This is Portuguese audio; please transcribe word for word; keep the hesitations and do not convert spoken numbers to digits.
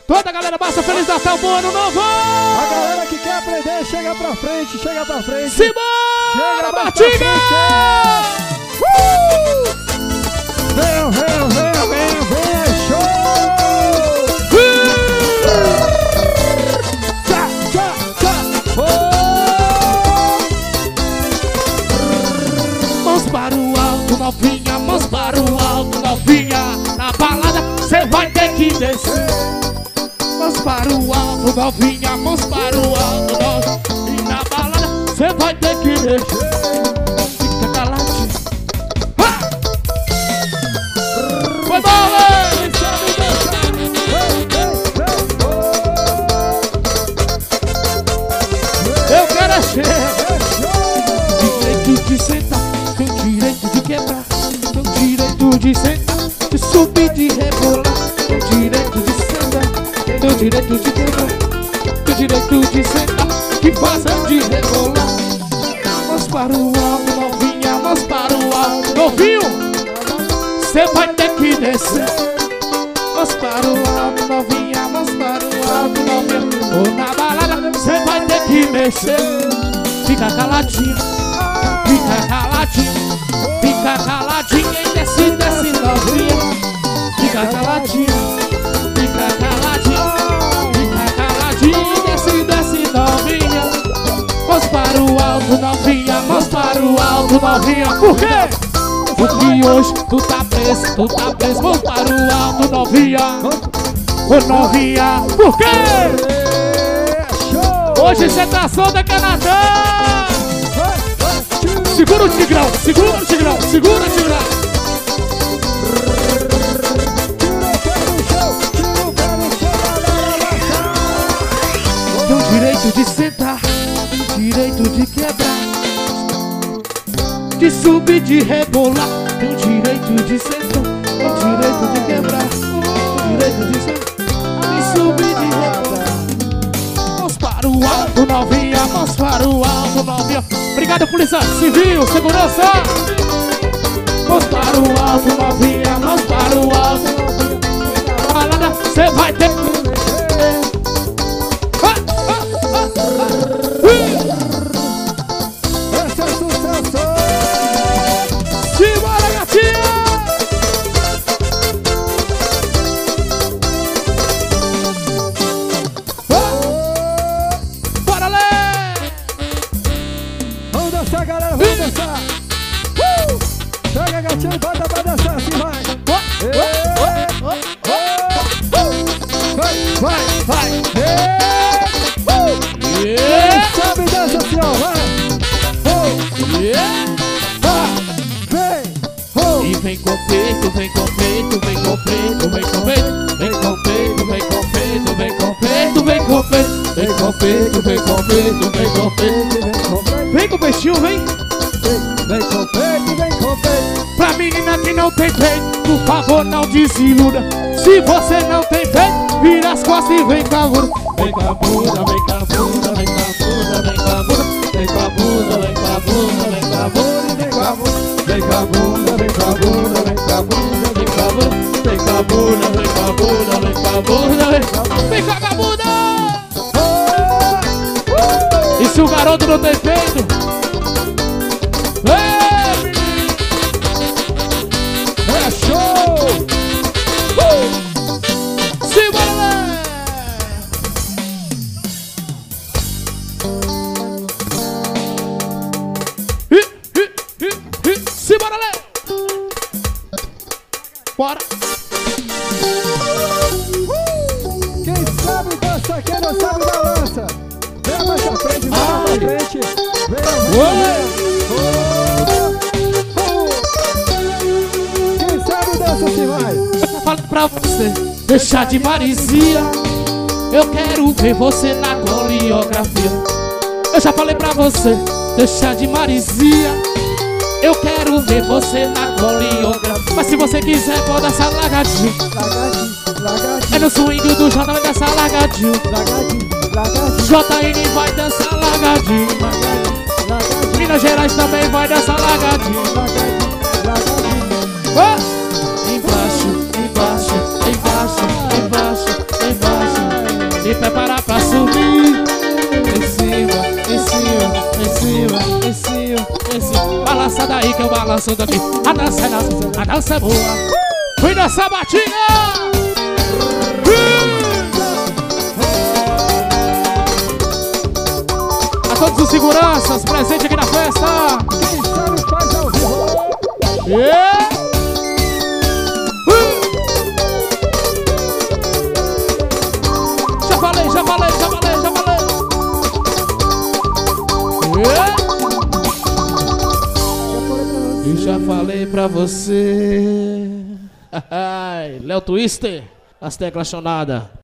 Toda a galera massa, Feliz Natal, bom ano novo! A galera que quer aprender, chega pra frente, chega pra frente. Simbora, Batinha! Uh! Venham, venham, venham, venham, venham, é show! Uh! Tchá, tchá, tchá! Oh! Mãos para o alto, novinha, mãos para o alto, novinha. Na balada, cê vai ter que descer. Mãos para o alto, novinha, mãos para o alto, novinha. E na balada, cê vai ter que descer. Fica caladinho. Ah! Foi bom, hein? Eu quero é ser. Direito de sentar, tem direito de quebrar, tem direito de sentar, de subir, de rebolar, tem direito de sentar, tem direito de quebrar, tem direito de sentar, que faça de rebolar. Mãos para o alto, novinha, mãos para o alto, novinho, cê vai ter que descer. Mãos para o alto, novinha, mãos para o alto, novinha. Ou na balada, cê vai ter que mexer. Fica caladinho, fica caladinho, fica caladinho e desce, desce novinha. Fica caladinho, fica caladinho, fica caladinho e desce, desce novinha. Mãos para o alto, novinha, mãos para o alto, novinha. Por quê? Porque hoje tu tá preso, tu tá preso. Mãos para o alto, novinha, ô novinha. Por quê? Hoje cê tá solta, Canadá. Segura o tigrão, segura o tigrão, segura o tigrão. Tem o direito de sentar, tem o direito de quebrar, de subir, de rebolar. Tem o direito de sentar, tem o direito de quebrar, tem o direito de sentar, de subir, de rebolar. Mãos para o alto, novinha, mãos para o alto, novinha. Obrigado, polícia civil, segurança. Mãos para o alto, novinha, mãos para o alto, novinha. Balada, cê vai ter que ah, ah, ah, ah. Esse é sucesso! Simbora, gatinha! Bora, Lé! Vamos dançar, galera, vamos dançar! Uh! Pega, gatinho, bota pra dançar, assim vai! Vai, vai, vai! Yeah! Sabe dança assim, ó, vai! Oh! Yeah! Vem! Oh! E vem com peito, vem com peito, vem com peito, vem com peito, vem com peito, vem com peito, vem com peito, vem com peito, vem com peito, vem com peito, vem com peito, Vem com peito, vem com peixinho, vem. vem com peito, vem com peito! Pra menina que não tem peito, por favor não desiluda. Se você não tem peito, vira as costas e vem com a bunda. Vem com a bunda, vem com a bunda, vem com a bunda, vem com a bunda, vem com a bunda, vem com a bunda, vem com a bunda, vem com a bunda, vem com a bunda, vem com a bunda, vem com a bunda, vem com a bunda, vem com a bunda, vem com a bunda, vem com a bunda, vem com a bunda. E se o garoto não tem peito? Ei, É show! uh! Simbora, Lé! Hi, hi, hi, hi. Simbora, Lé! Bora! Quem sabe dança, quem não sabe balança! Vem mais pra frente, vem mais pra frente! Vem, vem! Quem sabe dança assim vai! Eu falo pra você, deixar de marisia. Eu quero ver você na coreografia. Eu já falei pra você, deixar de marisia. Eu quero ver você na coreografia. Mas se você quiser, pode dançar largadinho. Lagadinho, lagadinho, É no swing do J, vai dançar largadinho. lagadinho, lagadinho, J N vai dançar largadinho. lagadinho, lagadinho, Minas Gerais também vai dançar largadinho. lagadinho, lagadinho. Oh! Embaixo, embaixo, embaixo, embaixo, embaixo. Se prepara pra subir. Em cima, em cima, em cima, em cima, em cima. Balança daí que eu balanço daqui. A dança é nossa, a dança é boa. Fui nessa batida. A todos os seguranças presentes aqui na festa. Quem sabe faz ao vivo. Yeah. Já falei, já falei, já falei, já falei. Yeah. E já falei pra você. Léo Twister, as teclas chonadas.